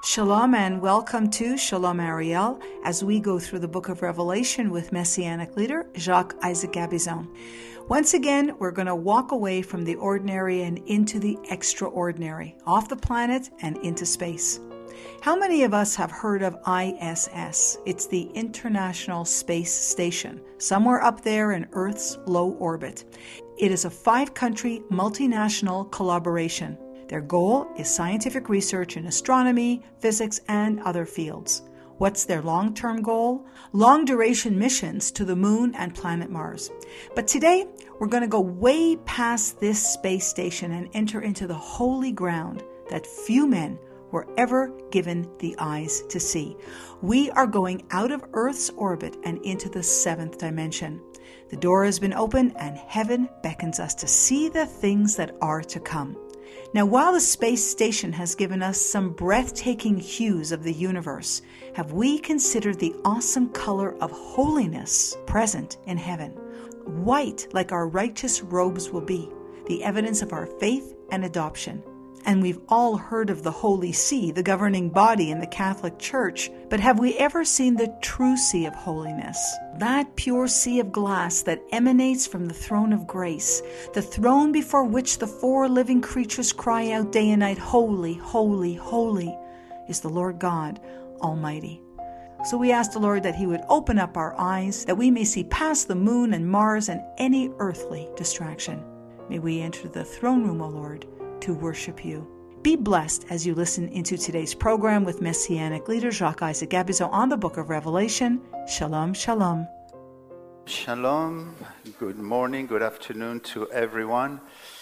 Shalom and welcome to Shalom Ariel as we go through the book of Revelation with Messianic leader Jacques Isaac Gabizon. Once again, we're going to walk away from the ordinary and into the extraordinary, off the planet and into space. How many of us have heard of ISS? It's the International Space Station, somewhere up there in Earth's low orbit. It is a 5-country multinational collaboration. Their goal is scientific research in astronomy, physics, and other fields. What's their long-term goal? Long-duration missions to the moon and planet Mars. But today, we're going to go way past this space station and enter into the holy ground that few men were ever given the eyes to see. We are going out of Earth's orbit and into the 7th dimension. The door has been opened and heaven beckons us to see the things that are to come. Now, while the space station has given us some breathtaking hues of the universe, have we considered the awesome color of holiness present in heaven? White, like our righteous robes will be, the evidence of our faith and adoption. And we've all heard of the Holy See, the governing body in the Catholic Church, but have we ever seen the true sea of holiness? That pure sea of glass that emanates from the throne of grace, the throne before which the 4 living creatures cry out day and night, holy, holy, holy, is the Lord God Almighty. So we ask the Lord that He would open up our eyes, that we may see past the moon and Mars and any earthly distraction. May we enter the throne room, O Lord, to worship you. Be blessed as you listen into today's program with Messianic leader Jacques Isaac Gabizon on the book of Revelation. Shalom, shalom. Shalom. Good morning, good afternoon to everyone.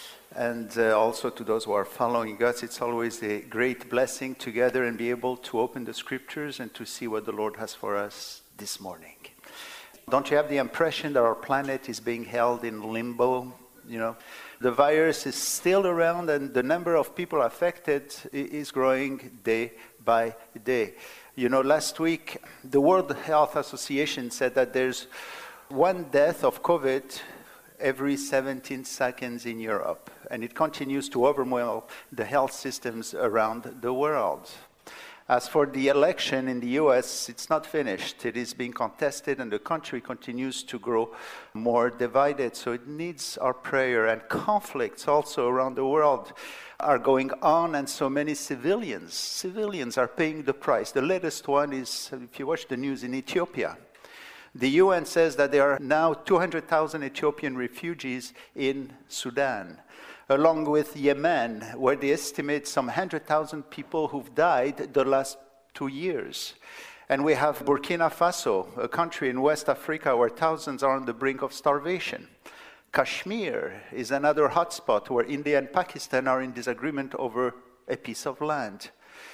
And also to those who are following us. It's always a great blessing together and be able to open the scriptures and to see what the Lord has for us this morning. Don't you have the impression that our planet is being held in limbo? You know, the virus is still around and the number of people affected is growing day by day. You know, last week, the World Health Association said that there's 1 death of COVID every 17 seconds in Europe, and it continues to overwhelm the health systems around the world. As for the election in the U.S., it's not finished. It is being contested, and the country continues to grow more divided. So it needs our prayer, and conflicts also around the world are going on, and so many civilians are paying the price. The latest one is, if you watch the news, in Ethiopia. The UN says that there are now 200,000 Ethiopian refugees in Sudan, along with Yemen, where they estimate some 100,000 people who've died the last 2 years. And we have Burkina Faso, a country in West Africa where thousands are on the brink of starvation. Kashmir is another hotspot where India and Pakistan are in disagreement over a piece of land.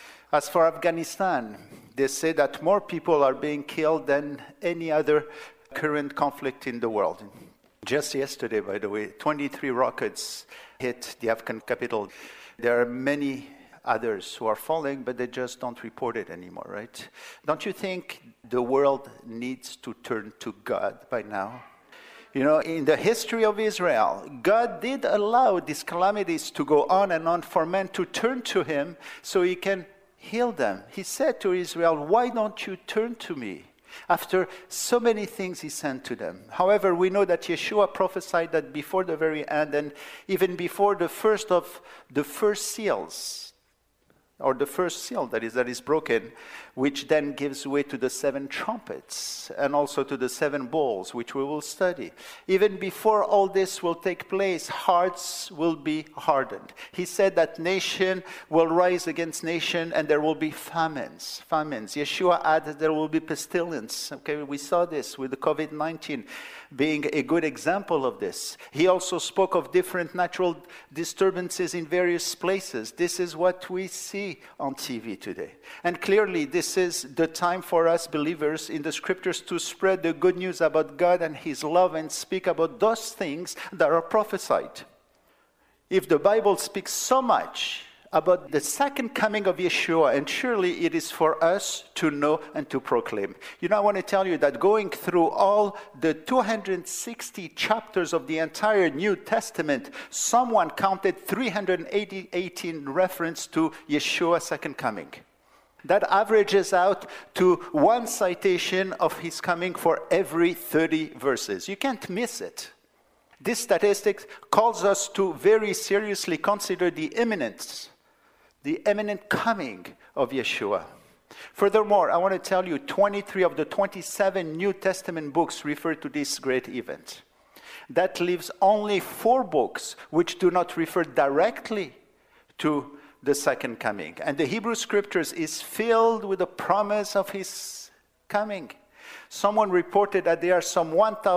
As for Afghanistan, they say that more people are being killed than any other current conflict in the world. Just yesterday, by the way, 23 rockets hit the Afghan capital. There are many others who are falling, but they just don't report it anymore, right? Don't you think the world needs to turn to God by now? You know, in the history of Israel, God did allow these calamities to go on and on for men to turn to Him so He can heal them. He said to Israel, why don't you turn to me? After so many things He sent to them. However, we know that Yeshua prophesied that before the very end, and even before the first of the first seals, or the first seal that is broken, which then gives way to the 7 trumpets, and also to the 7 bowls, which we will study. Even before all this will take place, hearts will be hardened. He said that nation will rise against nation, and there will be famines. Yeshua added there will be pestilence. Okay, we saw this with the COVID-19 being a good example of this. He also spoke of different natural disturbances in various places. This is what we see on TV today. And clearly, this is the time for us believers in the scriptures to spread the good news about God and His love and speak about those things that are prophesied. If the Bible speaks so much about the second coming of Yeshua, and surely it is for us to know and to proclaim. You know, I want to tell you that going through all the 260 chapters of the entire New Testament, someone counted 318 reference to Yeshua's second coming. That averages out to one citation of his coming for every 30 verses. You can't miss it. This statistic calls us to very seriously consider the imminent coming of Yeshua. Furthermore, I want to tell you 23 of the 27 New Testament books refer to this great event. That leaves only 4 books which do not refer directly to the second coming. And the Hebrew Scriptures is filled with the promise of his coming. Someone reported that there are some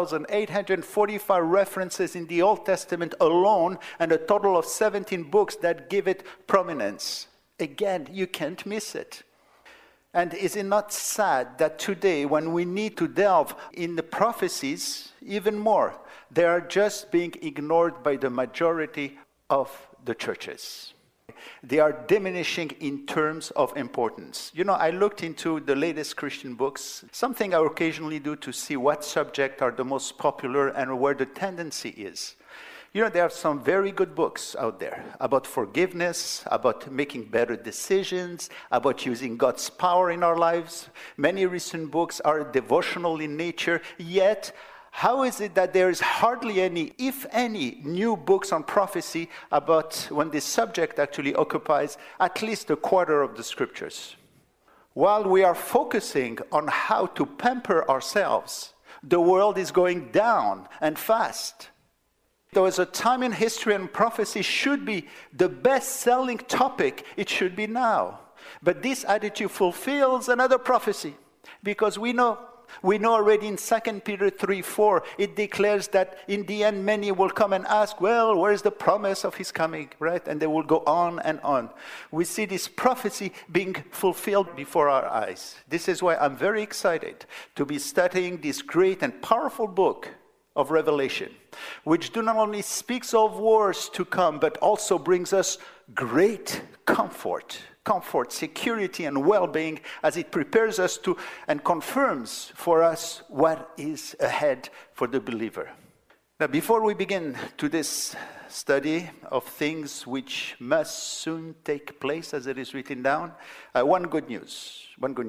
1,845 references in the Old Testament alone, and a total of 17 books that give it prominence. Again, you can't miss it. And is it not sad that today, when we need to delve in the prophecies even more, they are just being ignored by the majority of the churches? They are diminishing in terms of importance. You know, I looked into the latest Christian books, something I occasionally do to see what subjects are the most popular and where the tendency is. You know, there are some very good books out there about forgiveness, about making better decisions, about using God's power in our lives. Many recent books are devotional in nature, yet how is it that there is hardly any, if any, new books on prophecy about when this subject actually occupies at least a quarter of the scriptures? While we are focusing on how to pamper ourselves, the world is going down and fast. There was a time in history and prophecy should be the best-selling topic. It should be now. But this attitude fulfills another prophecy, because we know already in 2 Peter 3:4, it declares that in the end many will come and ask, well, where is the promise of his coming, right? And they will go on and on. We see this prophecy being fulfilled before our eyes. This is why I'm very excited to be studying this great and powerful book of Revelation, which not only speaks of wars to come, but also brings us great comfort, security, and well-being as it prepares us to and confirms for us what is ahead for the believer. Now, before we begin to this study of things which must soon take place, as it is written down, one good news.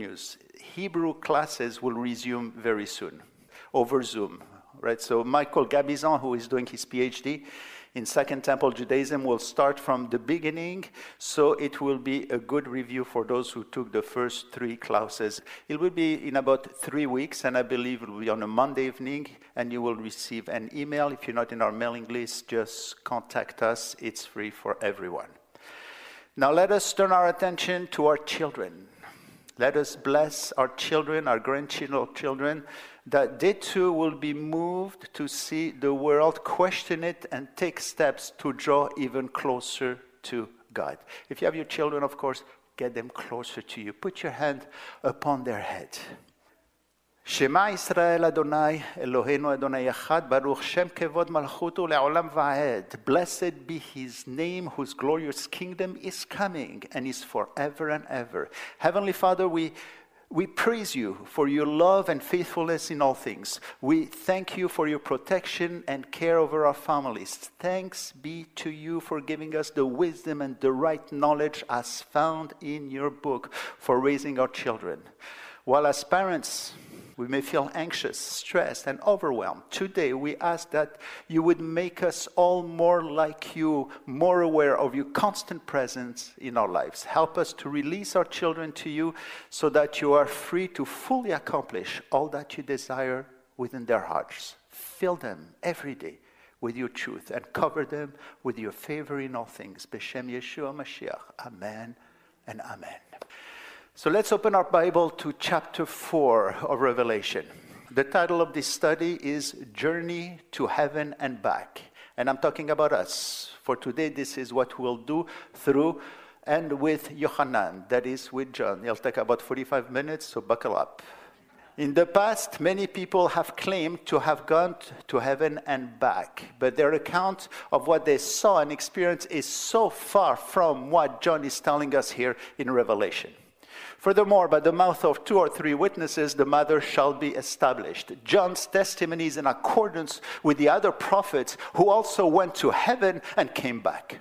Hebrew classes will resume very soon over Zoom. Right, so Michael Gabizon, who is doing his PhD in Second Temple Judaism, will start from the beginning, so it will be a good review for those who took the first 3 classes. It will be in about 3 weeks, and I believe it will be on a Monday evening, and you will receive an email. If you're not in our mailing list, just contact us. It's free for everyone. Now let us turn our attention to our children. Let us bless our children, our grandchildren, that they too will be moved to see the world, question it, and take steps to draw even closer to God. If you have your children, of course, get them closer to you. Put your hand upon their head. Shema Yisrael Adonai, Eloheinu Adonai Echad, Baruch Shem Kevod Malchuto Le'olam Va'ed. Blessed be his name, whose glorious kingdom is coming and is forever and ever. Heavenly Father, we praise you for your love and faithfulness in all things. We thank you for your protection and care over our families. Thanks be to you for giving us the wisdom and the right knowledge as found in your book for raising our children. While as parents, we may feel anxious, stressed, and overwhelmed. Today, we ask that you would make us all more like you, more aware of your constant presence in our lives. Help us to release our children to you so that you are free to fully accomplish all that you desire within their hearts. Fill them every day with your truth and cover them with your favor in all things. B'Shem Yeshua Mashiach. Amen and amen. So let's open our Bible to chapter 4 of Revelation. The title of this study is Journey to Heaven and Back. And I'm talking about us. For today, this is what we'll do through and with Yohanan, that is with John. It'll take about 45 minutes, so buckle up. In the past, many people have claimed to have gone to heaven and back, but their account of what they saw and experienced is so far from what John is telling us here in Revelation. Furthermore, by the mouth of 2 or 3 witnesses, the matter shall be established. John's testimony is in accordance with the other prophets who also went to heaven and came back.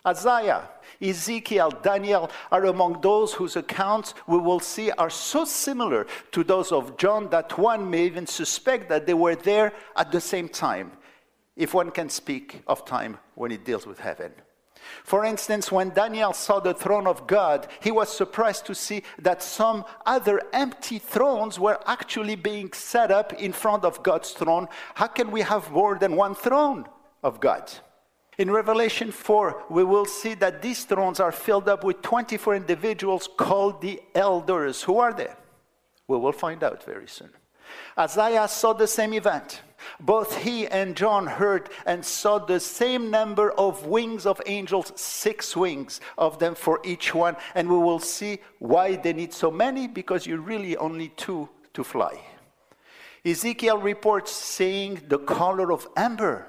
Isaiah, Ezekiel, Daniel are among those whose accounts we will see are so similar to those of John that one may even suspect that they were there at the same time, if one can speak of time when it deals with heaven. For instance, when Daniel saw the throne of God, he was surprised to see that some other empty thrones were actually being set up in front of God's throne. How can we have more than one throne of God? In Revelation 4, we will see that these thrones are filled up with 24 individuals called the elders. Who are they? We will find out very soon. Isaiah saw the same event. Both he and John heard and saw the same number of wings of angels, 6 wings of them for each one. And we will see why they need so many, because you really only 2 to fly. Ezekiel reports seeing the color of amber,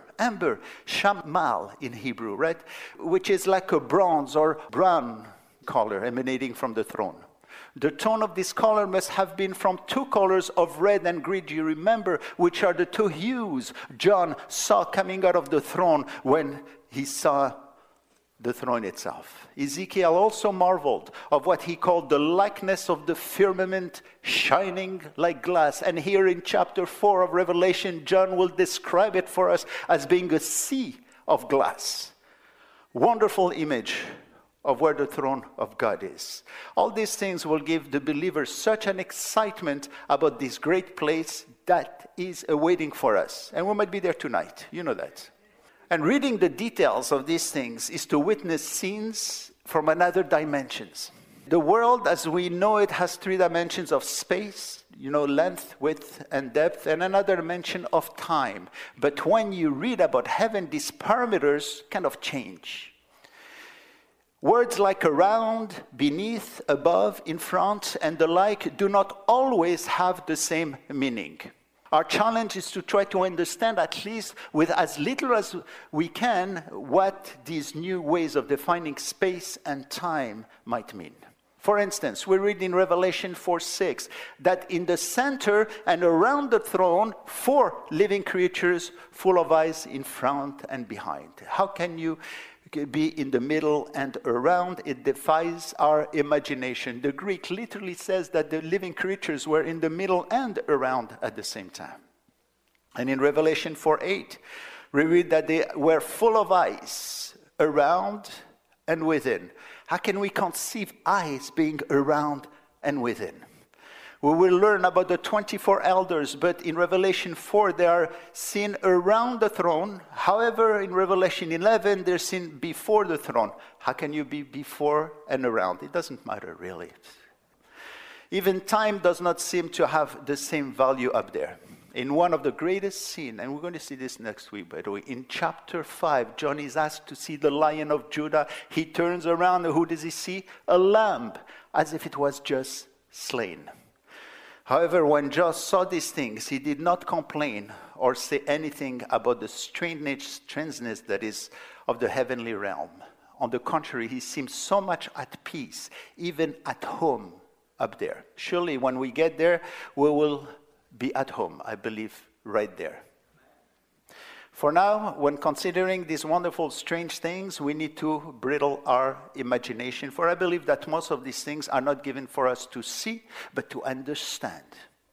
shamal in Hebrew, right? Which is like a bronze or brown color emanating from the throne. The tone of this color must have been from 2 colors of red and green, you remember, which are the 2 hues John saw coming out of the throne when he saw the throne itself. Ezekiel also marveled of what he called the likeness of the firmament shining like glass. And here in chapter 4 of Revelation, John will describe it for us as being a sea of glass. Wonderful image of where the throne of God is. All these things will give the believers such an excitement about this great place that is awaiting for us. And we might be there tonight. You know that. And reading the details of these things is to witness scenes from another dimensions. The world as we know it has 3 dimensions of space, length, width, and depth, and another dimension of time. But when you read about heaven, these parameters kind of change. Words like around, beneath, above, in front, and the like do not always have the same meaning. Our challenge is to try to understand, at least with as little as we can, what these new ways of defining space and time might mean. For instance, we read in Revelation 4:6 that in the center and around the throne, 4 living creatures full of eyes in front and behind. How can you be in the middle and around? It defies our imagination. The Greek literally says that the living creatures were in the middle and around at the same time. And in Revelation 4:8, we read that they were full of eyes around and within. How can we conceive eyes being around and within? We will learn about the 24 elders, but in Revelation 4, they are seen around the throne. However, in Revelation 11, they're seen before the throne. How can you be before and around? It doesn't matter, really. Even time does not seem to have the same value up there. In one of the greatest scenes, and we're going to see this next week, by the way, in chapter 5, John is asked to see the Lion of Judah. He turns around, and who does he see? A lamb, as if it was just slain. However, when John saw these things, he did not complain or say anything about the strangeness that is of the heavenly realm. On the contrary, he seemed so much at peace, even at home up there. Surely, when we get there, we will be at home, I believe, right there. For now, when considering these wonderful, strange things, we need to bridle our imagination, for I believe that most of these things are not given for us to see, but to understand.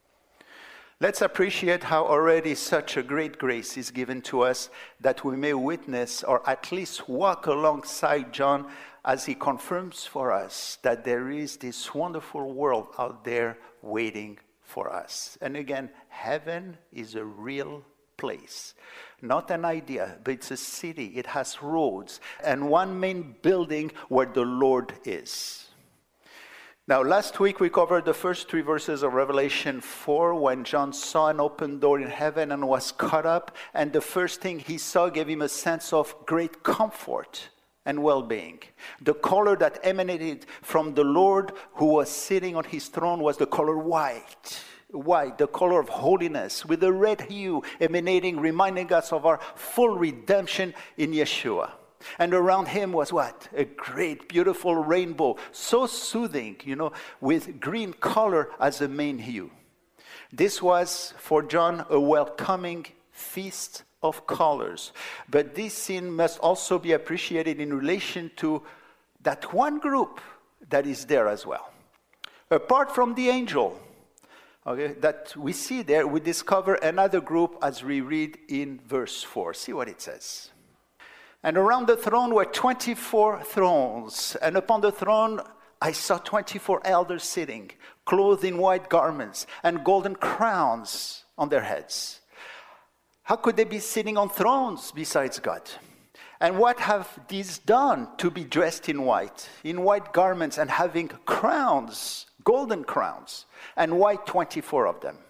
Let's appreciate how already such a great grace is given to us that we may witness or at least walk alongside John as he confirms for us that there is this wonderful world out there waiting for us. And again, heaven is a real place. Not an idea, but it's a city. It has roads and one main building where the Lord is. Now, last week we covered the first 3 verses of Revelation 4 when John saw an open door in heaven and was caught up. And the first thing he saw gave him a sense of great comfort and well-being. The color that emanated from the Lord who was sitting on his throne was the color white. White, the color of holiness, with a red hue emanating, reminding us of our full redemption in Yeshua. And around him was what? A great, beautiful rainbow, so soothing, with green color as a main hue. This was, for John, a welcoming feast of colors. But this scene must also be appreciated in relation to that one group that is there as well. Apart from the angel, okay, that we see there, we discover another group as we read in verse 4. See what it says. And around the throne were 24 thrones, and upon the throne I saw 24 elders sitting, clothed in white garments and golden crowns on their heads. How could they be sitting on thrones besides God? And what have these done to be dressed in white garments, and having crowns, golden crowns, and white 24 of them?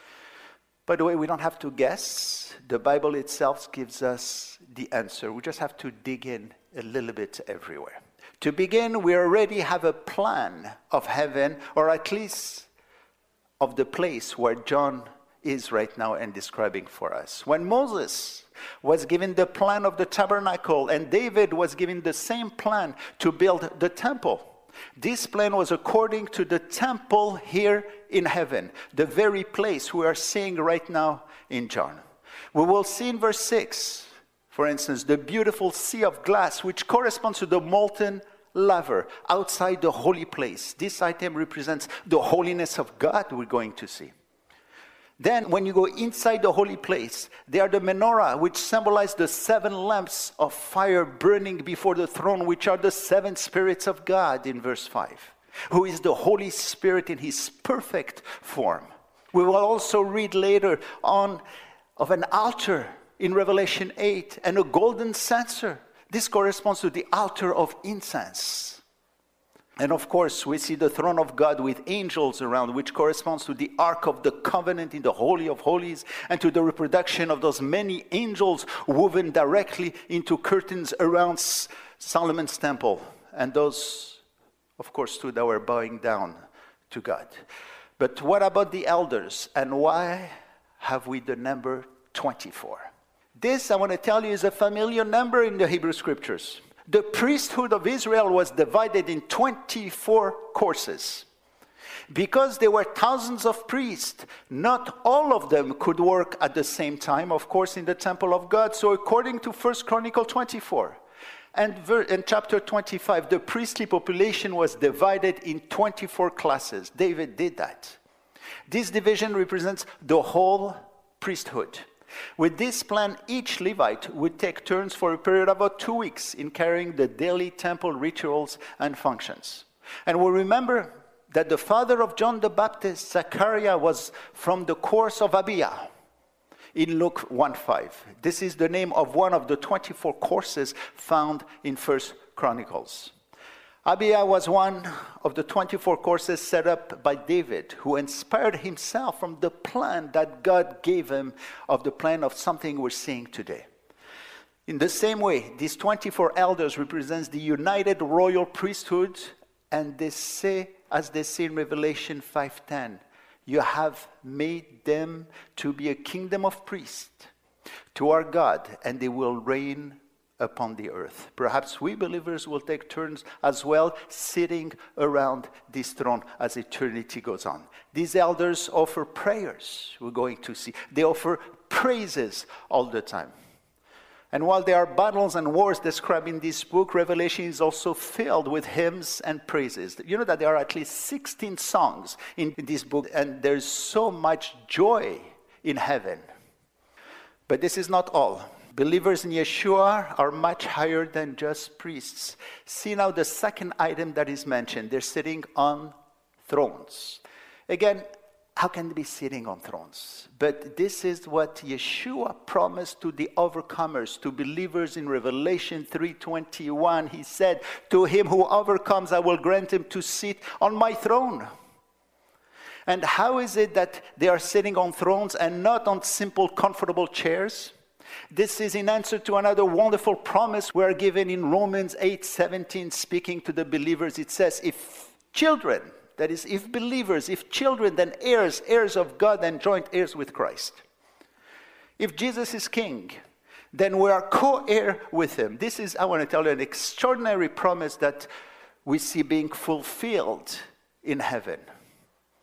By the way, we don't have to guess. The Bible itself gives us the answer. We just have to dig in a little bit everywhere. To begin, we already have a plan of heaven, or at least of the place where John is right now and describing for us. When Moses was given the plan of the tabernacle, and David was given the same plan to build the temple, this plan was according to the temple here in heaven, the very place we are seeing right now in John. We will see in verse 6, for instance, the beautiful sea of glass, which corresponds to the molten laver outside the holy place. This item represents the holiness of God we're going to see. Then, when you go inside the holy place, there are the menorah, which symbolize the 7 lamps of fire burning before the throne, which are the 7 spirits of God in verse 5, who is the Holy Spirit in his perfect form. We will also read later on of an altar in Revelation 8 and a golden censer. This corresponds to the altar of incense. And of course, we see the throne of God with angels around, which corresponds to the Ark of the Covenant in the Holy of Holies, and to the reproduction of those many angels woven directly into curtains around Solomon's temple. And those, of course, stood that were bowing down to God. But what about the elders? And why have we the number 24? This, I want to tell you, is a familiar number in the Hebrew Scriptures. The priesthood of Israel was divided in 24 courses. Because there were thousands of priests, not all of them could work at the same time, of course, in the temple of God. So according to 1 Chronicle 24 and in chapter 25, the priestly population was divided in 24 classes. David did that. This division represents the whole priesthood. With this plan, each Levite would take turns for a period of about 2 weeks in carrying the daily temple rituals and functions. And we remember that the father of John the Baptist, Zechariah, was from the course of Abijah in Luke 1:5. This is the name of one of the 24 courses found in 1 Chronicles. Abijah was one of the 24 courses set up by David, who inspired himself from the plan that God gave him, of the plan of something we're seeing today. In the same way, these 24 elders represents the united royal priesthood, and they say, as they say in Revelation 5:10, you have made them to be a kingdom of priests to our God, and they will reign upon the earth. Perhaps we believers will take turns as well, sitting around this throne as eternity goes on. These elders offer prayers, we're going to see. They offer praises all the time. And while there are battles and wars described in this book, Revelation is also filled with hymns and praises. You know that there are at least 16 songs in this book, and there's so much joy in heaven. But this is not all. Believers in Yeshua are much higher than just priests. See now the second item that is mentioned. They're sitting on thrones. Again, how can they be sitting on thrones? But this is what Yeshua promised to the overcomers, to believers in Revelation 3:21. He said, to him who overcomes, I will grant him to sit on my throne. And how is it that they are sitting on thrones and not on simple, comfortable chairs? This is in answer to another wonderful promise we are given in Romans 8:17, speaking to the believers. It says, if children, that is, if believers, if children, then heirs, heirs of God and joint heirs with Christ. If Jesus is king, then we are co-heir with him. This is, I want to tell you, an extraordinary promise that we see being fulfilled in heaven.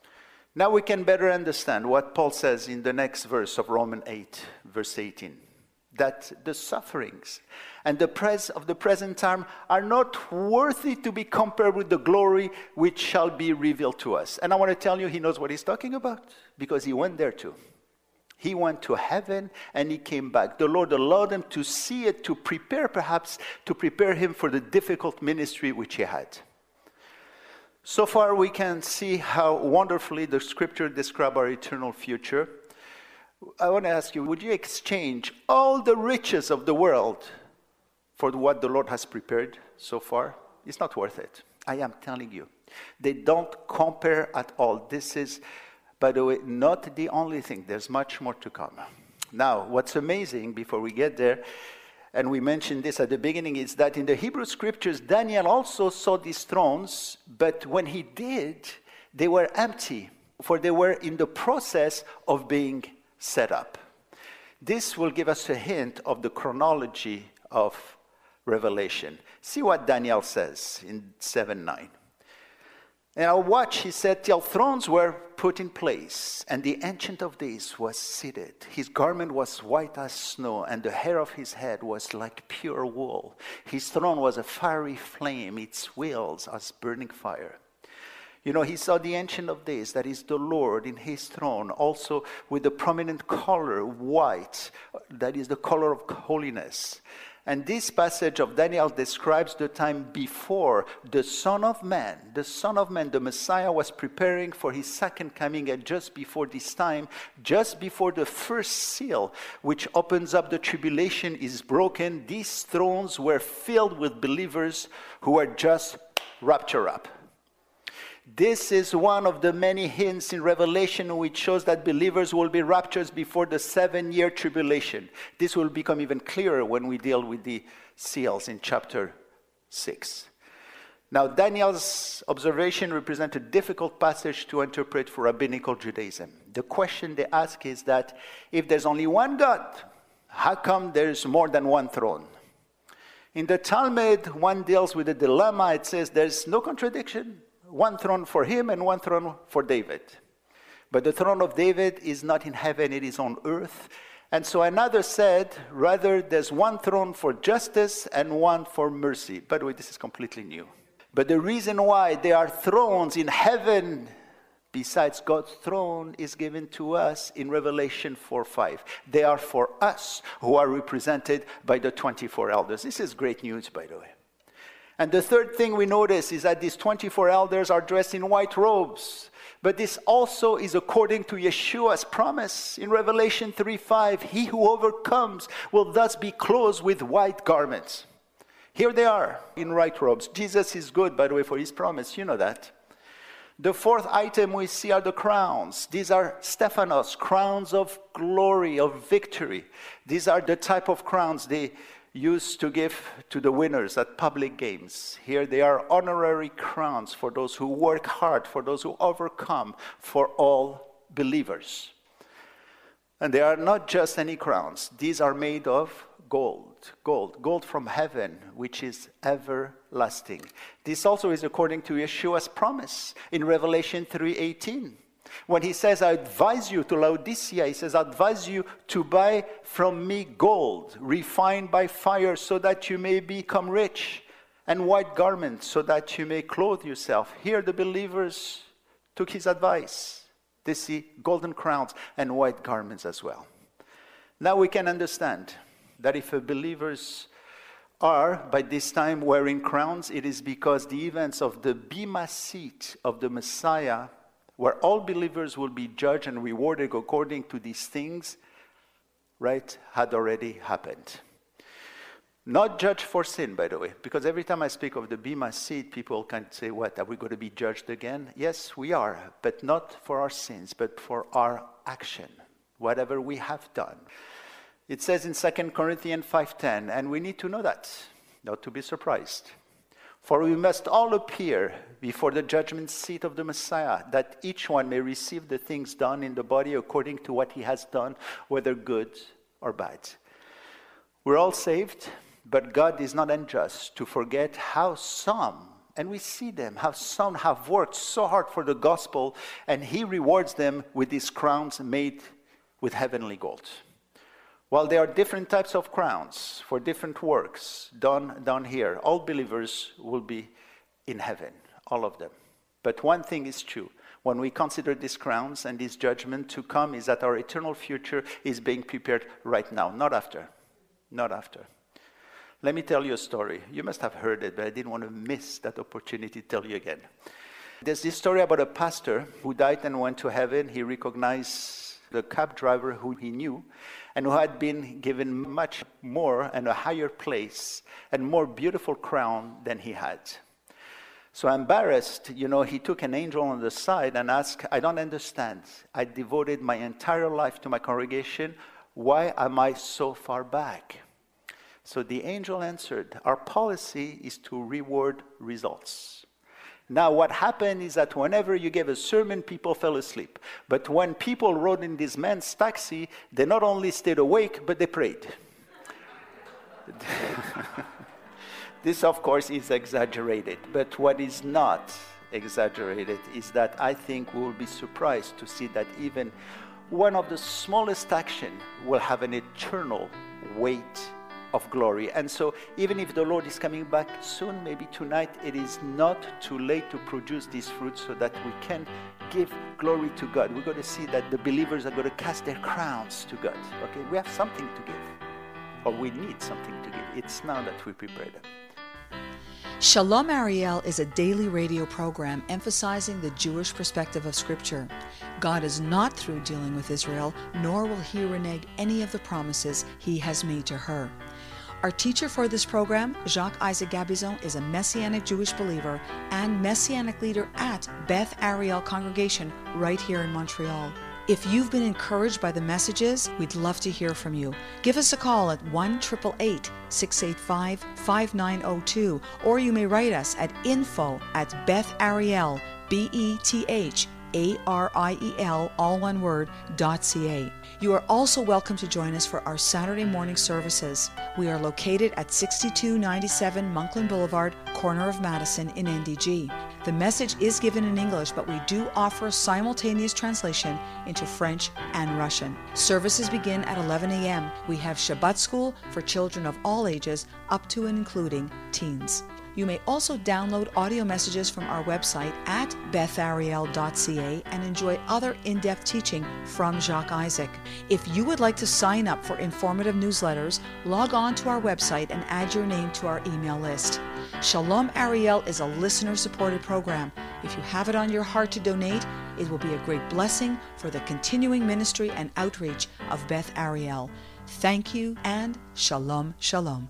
Now we can better understand what Paul says in the next verse of Romans 8, verse 18. that the sufferings and the praise of the present time are not worthy to be compared with the glory which shall be revealed to us. And I want to tell you, he knows what he's talking about, because he went there too. He went to heaven and he came back. The Lord allowed him to see it, to prepare him for the difficult ministry which he had. So far we can see how wonderfully the scripture describes our eternal future. I want to ask you, would you exchange all the riches of the world for what the Lord has prepared so far? It's not worth it. I am telling you. They don't compare at all. This is, by the way, not the only thing. There's much more to come. Now, what's amazing before we get there, and we mentioned this at the beginning, is that in the Hebrew scriptures, Daniel also saw these thrones, but when he did, they were empty, for they were in the process of being set up. This will give us a hint of the chronology of Revelation. See what Daniel says in 7:9. And I watched, he said, till thrones were put in place, and the Ancient of Days was seated. His garment was white as snow, and the hair of his head was like pure wool. His throne was a fiery flame, its wheels as burning fire. You know, he saw the Ancient of Days, that is the Lord, in his throne, also with the prominent color, white, that is the color of holiness. And this passage of Daniel describes the time before the Son of Man, the Messiah, was preparing for his second coming, and just before this time, just before the first seal, which opens up the tribulation, is broken, these thrones were filled with believers who were just raptured up. This is one of the many hints in Revelation which shows that believers will be raptured before the 7-year tribulation. This will become even clearer when we deal with the seals in chapter 6. Now, Daniel's observation represents a difficult passage to interpret for rabbinical Judaism. The question they ask is that if there's only one God, how come there's more than one throne? In the Talmud, one deals with a dilemma. It says there's no contradiction. One throne for him and one throne for David. But the throne of David is not in heaven, it is on earth. And so another said, rather, there's one throne for justice and one for mercy. By the way, this is completely new. But the reason why there are thrones in heaven besides God's throne is given to us in Revelation 4:5. They are for us who are represented by the 24 elders. This is great news, by the way. And the third thing we notice is that these 24 elders are dressed in white robes. But this also is according to Yeshua's promise in Revelation 3:5. He who overcomes will thus be clothed with white garments. Here they are in white robes. Jesus is good, by the way, for his promise. You know that. The fourth item we see are the crowns. These are Stephanos, crowns of glory, of victory. These are the type of crowns they used to give to the winners at public games. Here they are honorary crowns for those who work hard, for those who overcome, for all believers. And they are not just any crowns. These are made of gold from heaven, which is everlasting. This also is according to Yeshua's promise in Revelation 3:18. When he says, I advise you to Laodicea, he says, I advise you to buy from me gold, refined by fire, so that you may become rich, and white garments, so that you may clothe yourself. Here the believers took his advice. They see golden crowns and white garments as well. Now we can understand that if believers are, by this time, wearing crowns, it is because the events of the Bema seat of the Messiah, where all believers will be judged and rewarded according to these things, right, had already happened. Not judged for sin, by the way, because every time I speak of the Bema seat, people can say, what, are we going to be judged again? Yes, we are, but not for our sins, but for our action, whatever we have done. It says in 2 Corinthians 5:10, and we need to know that, not to be surprised. For we must all appear before the judgment seat of the Messiah, that each one may receive the things done in the body according to what he has done, whether good or bad. We're all saved, but God is not unjust to forget how some, and we see them, how some have worked so hard for the gospel, and he rewards them with these crowns made with heavenly gold. While there are different types of crowns for different works done down here, all believers will be in heaven, all of them. But one thing is true. When we consider these crowns and this judgment to come, is that our eternal future is being prepared right now, not after. Not after. Let me tell you a story. You must have heard it, but I didn't want to miss that opportunity to tell you again. There's this story about a pastor who died and went to heaven. He recognized the cab driver who he knew and who had been given much more and a higher place and more beautiful crown than he had. So embarrassed, he took an angel on the side and asked, I don't understand. I devoted my entire life to my congregation. Why am I so far back? So the angel answered, our policy is to reward results. Now what happened is that whenever you gave a sermon, people fell asleep. But when people rode in this man's taxi, they not only stayed awake, but they prayed. This, of course, is exaggerated. But what is not exaggerated is that I think we will be surprised to see that even one of the smallest actions will have an eternal weight of glory. And so even if the Lord is coming back soon, maybe tonight, it is not too late to produce these fruits so that we can give glory to God. We're going to see that the believers are going to cast their crowns to God. Okay, we have something to give, or we need something to give. It's now that we prepare them. Shalom Ariel is a daily radio program emphasizing the Jewish perspective of Scripture. God is not through dealing with Israel, nor will he renege any of the promises he has made to her. Our teacher for this program, Jacques Isaac Gabizon, is a Messianic Jewish believer and Messianic leader at Beth Ariel Congregation right here in Montreal. If you've been encouraged by the messages, we'd love to hear from you. Give us a call at 1-888-685-5902, or you may write us at info@bethariel, BETHARIEL, all one word, .ca. You are also welcome to join us for our Saturday morning services. We are located at 6297 Monkland Boulevard, corner of Madison in NDG. The message is given in English, but we do offer simultaneous translation into French and Russian. Services begin at 11 a.m. We have Shabbat school for children of all ages, up to and including teens. You may also download audio messages from our website at bethariel.ca and enjoy other in-depth teaching from Jacques Isaac. If you would like to sign up for informative newsletters, log on to our website and add your name to our email list. Shalom Ariel is a listener-supported program. If you have it on your heart to donate, it will be a great blessing for the continuing ministry and outreach of Beth Ariel. Thank you and Shalom, Shalom.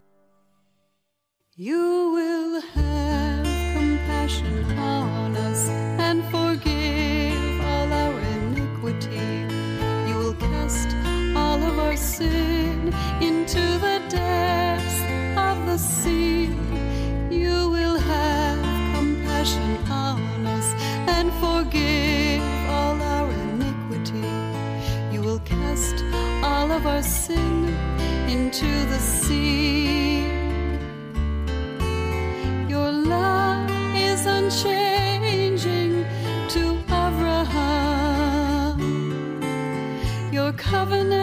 You will have compassion on us and forgive all our iniquity. You will cast all of our sin into the depths of the sea. You will have compassion on us and forgive all our iniquity. You will cast all of our sin into the sea. Your love is unchanging to Abraham. Your covenant